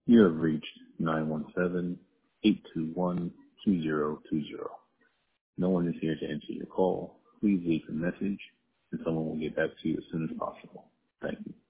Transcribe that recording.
You have reached 917-821-2020. No one is here to answer your call. Please leave a message and someone will get back to you as soon as possible. Thank you.